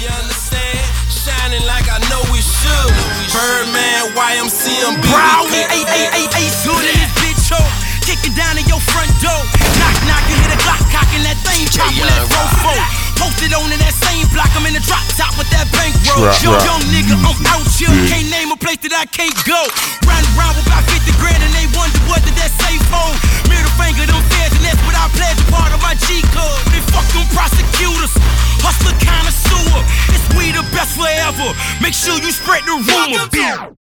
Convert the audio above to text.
You understand? Shining like I know we should. Birdman, YMCMB. Brown, Ace Hood in this bitch, ho. Kicking down in your front door. Knock, knock, you hear the Glock cocking that thing, chopping that rofo. Posted on in that same block, I'm in the drop top with that bankroll. Young nigga, I'm out here. Can't name a place that I can't go. Riding around with about 50 grand and they wonder what did that safe hold. Middle finger, them feds, and that's what I pledge a part of my G code. They fuck them prosecutors. Hustler connoisseur. It's we the best forever. Make sure you spread the rumor.